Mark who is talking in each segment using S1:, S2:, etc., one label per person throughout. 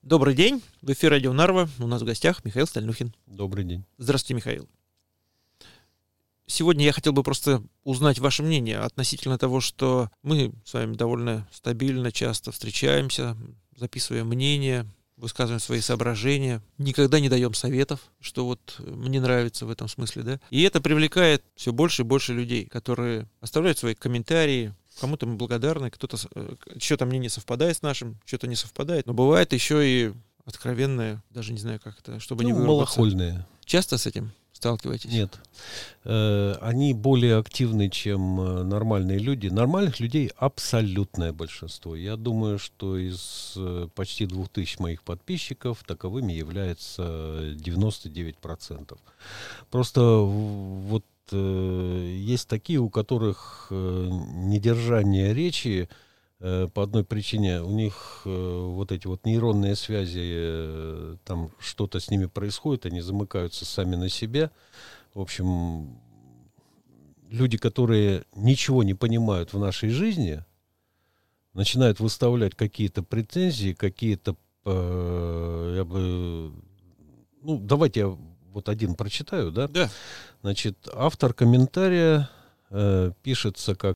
S1: Добрый день, в эфире Радио Нарва, у нас в гостях Михаил Стальнухин.
S2: Добрый день.
S1: Здравствуйте, Михаил. Сегодня я хотел бы просто узнать ваше мнение относительно того, что мы с вами довольно стабильно, часто встречаемся, записываем мнения, высказываем свои соображения, никогда не даем советов, что вот мне нравится в этом смысле, да. И это привлекает все больше и больше людей, которые оставляют свои комментарии. Кому-то мы благодарны, кто-то что-то мнение совпадает с нашим, что-то не совпадает. Но бывает еще и откровенное, даже не знаю, как это, чтобы не выругаться.
S2: Малохольные.
S1: Часто с этим сталкиваетесь?
S2: Нет. Они более активны, чем нормальные люди. Нормальных людей абсолютное большинство. Я думаю, что из почти 2000 моих подписчиков таковыми является 99%. Просто вот есть такие, у которых недержание речи по одной причине. У них вот эти вот нейронные связи, там что-то с ними происходит, они замыкаются сами на себя. В общем, люди, которые ничего не понимают в нашей жизни, начинают выставлять какие-то претензии, какие-то, давайте я вот один прочитаю, да?
S1: Да.
S2: Значит, автор комментария пишется как...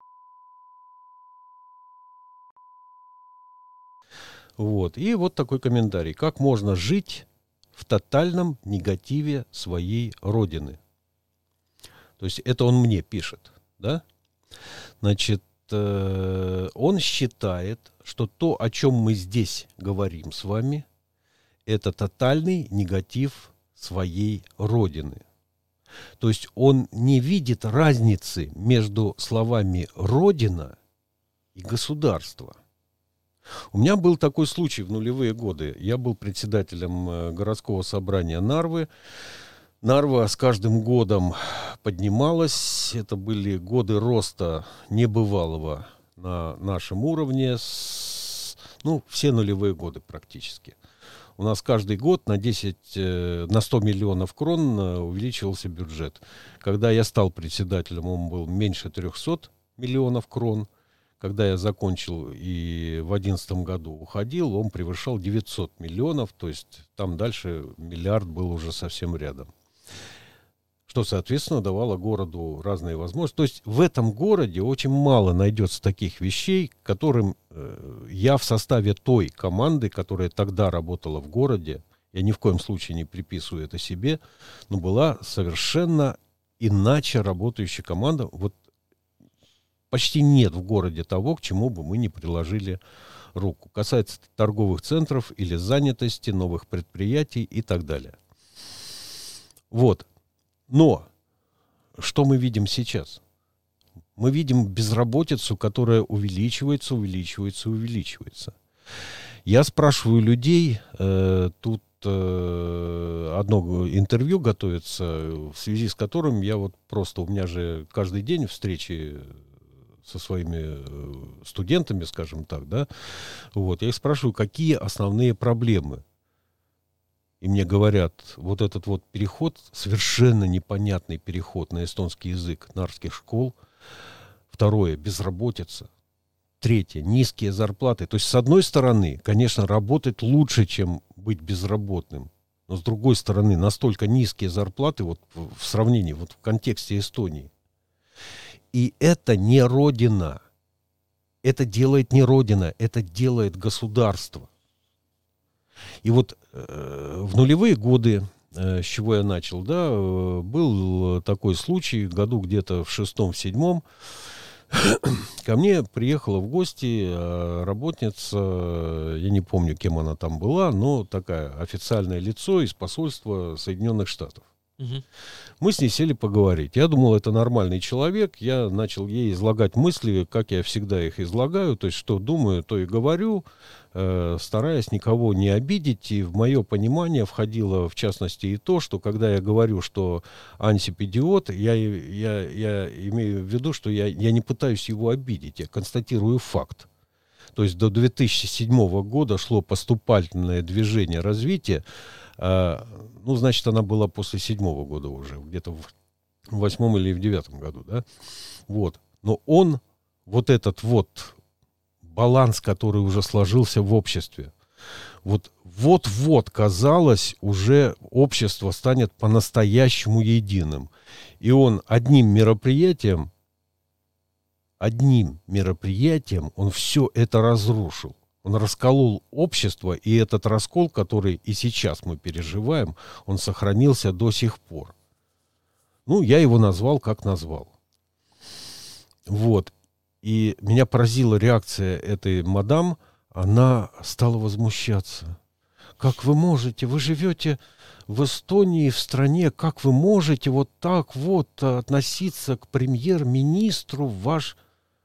S2: Вот. И вот такой комментарий. Как можно жить в тотальном негативе своей родины? То есть это он мне пишет, да? Значит, он считает, что то, о чем мы здесь говорим с вами, это тотальный негатив своей родины. То есть он не видит разницы между словами «родина» и «государство». У меня был такой случай в нулевые годы. Я был председателем городского собрания Нарвы. Нарва с каждым годом поднималась. Это были годы роста небывалого на нашем уровне. Все нулевые годы практически. У нас каждый год на 100 миллионов крон увеличивался бюджет. Когда я стал председателем, он был меньше 300 миллионов крон. Когда я закончил и в 2011 году уходил, он превышал 900 миллионов, то есть там дальше миллиард был уже совсем рядом. Что, соответственно, давало городу разные возможности. То есть в этом городе очень мало найдется таких вещей, которым я в составе той команды, которая тогда работала в городе, я ни в коем случае не приписываю это себе, но была совершенно иначе работающая команда. Вот почти нет в городе того, к чему бы мы не приложили руку. Касается торговых центров или занятости, новых предприятий и так далее. Вот. Но что мы видим сейчас? Мы видим безработицу, которая увеличивается. Я спрашиваю людей, тут одно интервью готовится, в связи с которым я вот просто, у меня же каждый день встречи со своими студентами, скажем так, да, вот, я их спрашиваю, какие основные проблемы. И мне говорят, вот этот вот переход, совершенно непонятный переход на эстонский язык нарвских школ. Второе, безработица. Третье, низкие зарплаты. То есть, с одной стороны, конечно, работать лучше, чем быть безработным. Но с другой стороны, настолько низкие зарплаты вот в сравнении, вот в контексте Эстонии. И это не родина. Это делает не родина, это делает государство. И вот в нулевые годы, с чего я начал, да, был такой случай, году где-то в 6-7, ко мне приехала в гости работница, я не помню, кем она там была, но такая официальное лицо из посольства Соединенных Штатов. Угу. Мы с ней сели поговорить. Я думал, это нормальный человек. Я начал ей излагать мысли, как я всегда их излагаю. То есть, что думаю, то и говорю, стараясь никого не обидеть. И в мое понимание входило, в частности, и то, что когда я говорю, что Ансип идиот, я имею в виду, что я не пытаюсь его обидеть. Я констатирую факт. То есть до 2007 года шло поступательное движение развития. Значит, она была после 2007 года уже, где-то в 2008 или в 2009 году, да? Вот. Но он, вот этот вот баланс, который уже сложился в обществе, Вот-вот, казалось, уже общество станет по-настоящему единым. И он одним мероприятием, он все это разрушил. Он расколол общество, и этот раскол, который и сейчас мы переживаем, он сохранился до сих пор. Ну, я его назвал, как назвал. Вот. И меня поразила реакция этой мадам. Она стала возмущаться. Как вы можете? Вы живете в Эстонии, в стране. Как вы можете вот так вот относиться к премьер-министру ваш...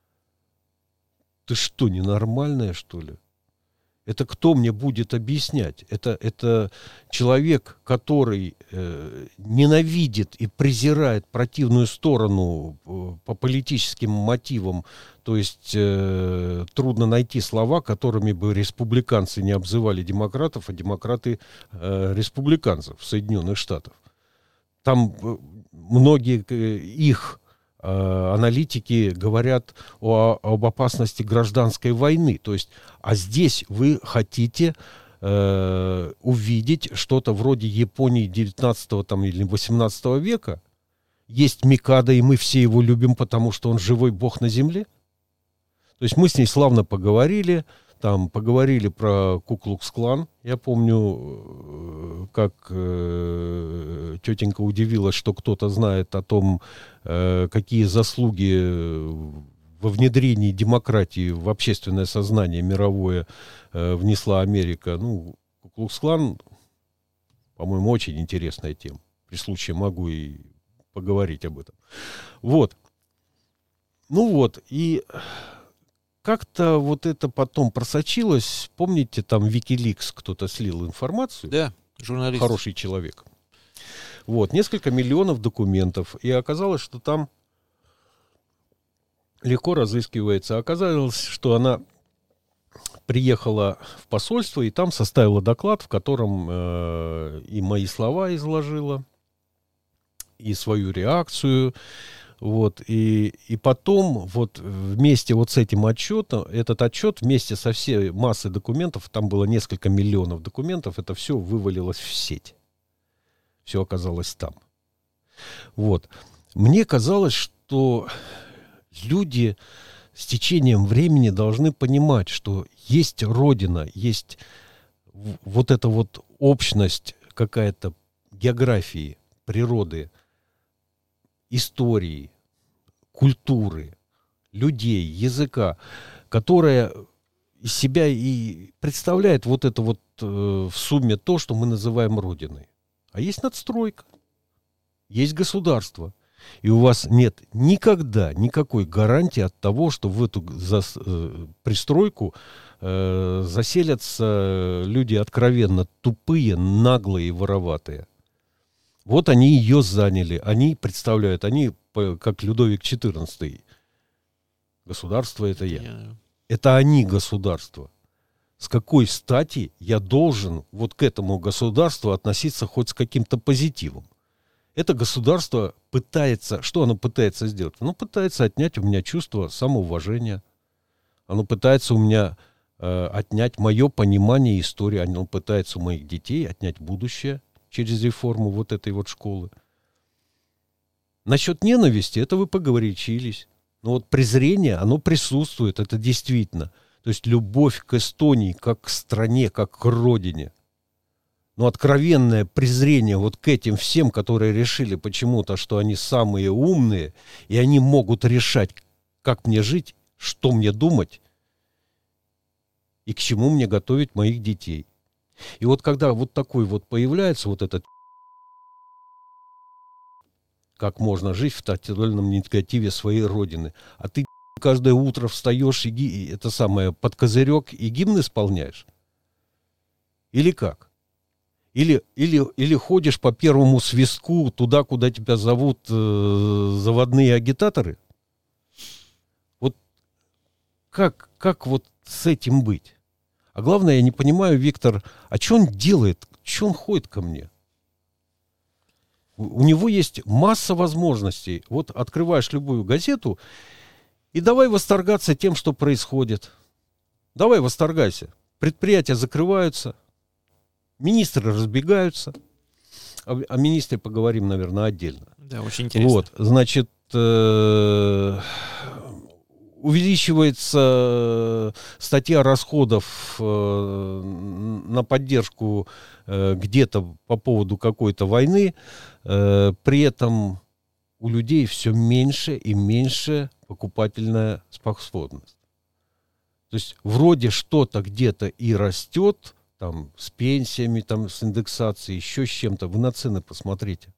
S2: Ты что, ненормальная, что ли? Это кто мне будет объяснять? Это человек, который ненавидит и презирает противную сторону по политическим мотивам. То есть трудно найти слова, которыми бы республиканцы не обзывали демократов, а демократы республиканцев в Соединенных Штатах. Там многие их аналитики говорят об опасности гражданской войны. То есть, а здесь вы хотите увидеть что-то вроде Японии 19 там, или 18 века. Есть Микадо, и мы все его любим, потому что он живой бог на земле. То есть мы с ней славно поговорили. Там поговорили про Ку-Клукс-Клан. Я помню, как тетенька удивилась, что кто-то знает о том, какие заслуги во внедрении демократии в общественное сознание мировое внесла Америка. Ну, Ку-Клукс-Клан, по-моему, очень интересная тема. При случае могу и поговорить об этом. Вот. Ну вот, и... Как-то вот это потом просочилось. Помните, там Wikileaks кто-то слил информацию?
S1: Да, журналист.
S2: Хороший человек. Вот, несколько миллионов документов. И оказалось, что там легко разыскивается. Оказалось, что она приехала в посольство и там составила доклад, в котором и мои слова изложила, и свою реакцию. Вот, и потом вот вместе вот с этим отчетом, этот отчет вместе со всей массой документов, там было несколько миллионов документов, это все вывалилось в сеть. Все оказалось там. Вот. Мне казалось, что люди с течением времени должны понимать, что есть Родина, есть вот эта вот общность какая-то географии, природы, истории, культуры, людей, языка, которая из себя и представляет вот это вот в сумме то, что мы называем Родиной. А есть надстройка, есть государство. И у вас нет никогда никакой гарантии от того, что в эту пристройку заселятся люди откровенно тупые, наглые и вороватые. Вот они ее заняли, они представляют, они как Людовик XIV. Государство — это я. Это они государство. С какой стати я должен вот к этому государству относиться хоть с каким-то позитивом? Это государство пытается, что оно пытается сделать? Оно пытается отнять у меня чувство самоуважения. Оно пытается у меня отнять мое понимание истории. Оно пытается у моих детей отнять будущее через реформу вот этой вот школы. Насчет ненависти, это вы погорячились. Но вот презрение, оно присутствует, это действительно. То есть любовь к Эстонии, как к стране, как к родине. Но откровенное презрение вот к этим всем, которые решили почему-то, что они самые умные, и они могут решать, как мне жить, что мне думать, и к чему мне готовить моих детей. И вот когда вот такой вот появляется вот этот, как можно жить в тотальном негативе своей родины, а ты каждое утро встаешь и это самое под козырек и гимн исполняешь? Или как? Или ходишь по первому свистку туда, куда тебя зовут заводные агитаторы? Вот как вот с этим быть? А главное, я не понимаю, Виктор, а что он делает? Что он ходит ко мне? У него есть масса возможностей. Вот открываешь любую газету и давай восторгаться тем, что происходит. Давай восторгайся. Предприятия закрываются, Министры разбегаются. О министре поговорим, наверное, отдельно.
S1: Да, очень интересно.
S2: Вот, значит, увеличивается статья расходов на поддержку где-то по поводу какой-то войны. При этом у людей все меньше и меньше покупательная способность. То есть вроде что-то где-то и растет, там, с пенсиями, там, с индексацией, еще с чем-то. Вы на цены посмотрите.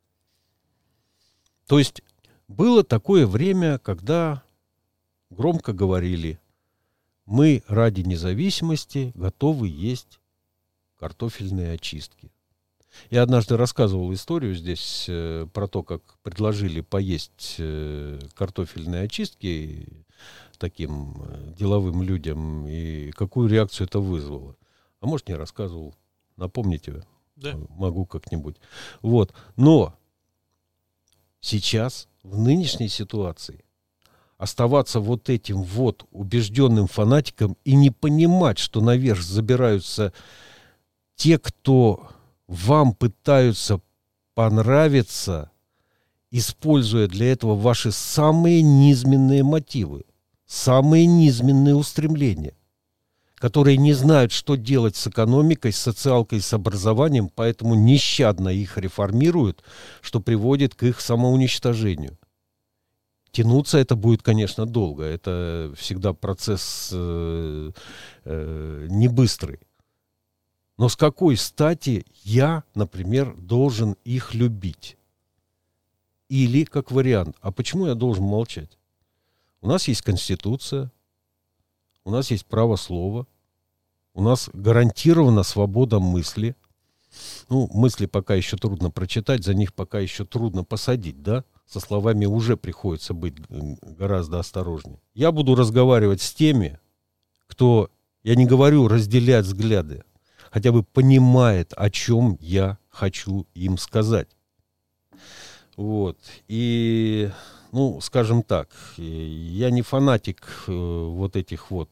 S2: То есть было такое время, когда громко говорили: мы ради независимости готовы есть картофельные очистки. Я однажды рассказывал историю здесь про то, как предложили поесть картофельные очистки таким деловым людям, и какую реакцию это вызвало. А может, не рассказывал. Напомните,
S1: Да.
S2: могу как-нибудь. Вот. Но сейчас, в нынешней ситуации, оставаться вот этим вот убежденным фанатиком и не понимать, что наверх забираются те, кто вам пытаются понравиться, используя для этого ваши самые низменные мотивы, самые низменные устремления, которые не знают, что делать с экономикой, с социалкой, с образованием, поэтому нещадно их реформируют, что приводит к их самоуничтожению. Тянуться это будет, конечно, долго. Это всегда процесс не быстрый. Но с какой стати я, например, должен их любить? Или, как вариант, а почему я должен молчать? У нас есть Конституция, у нас есть право слова, у нас гарантирована свобода мысли. Ну, мысли пока еще трудно прочитать, за них пока еще трудно посадить, да? Со словами уже приходится быть гораздо осторожнее. Я буду разговаривать с теми, кто, я не говорю разделять взгляды, хотя бы понимает, о чем я хочу им сказать. Вот. И, ну, скажем так, я не фанатик вот этих вот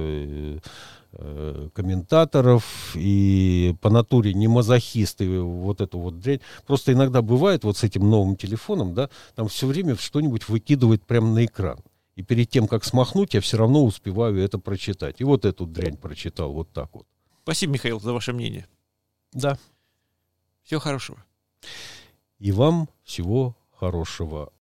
S2: комментаторов и по натуре не мазохист и вот эту вот дрянь. Просто иногда бывает вот с этим новым телефоном, да, там все время что-нибудь выкидывает прямо на экран. И перед тем, как смахнуть, я все равно успеваю это прочитать. И вот эту дрянь прочитал вот так вот.
S1: Спасибо, Михаил, за ваше мнение.
S2: Да.
S1: Всего хорошего.
S2: И вам всего хорошего.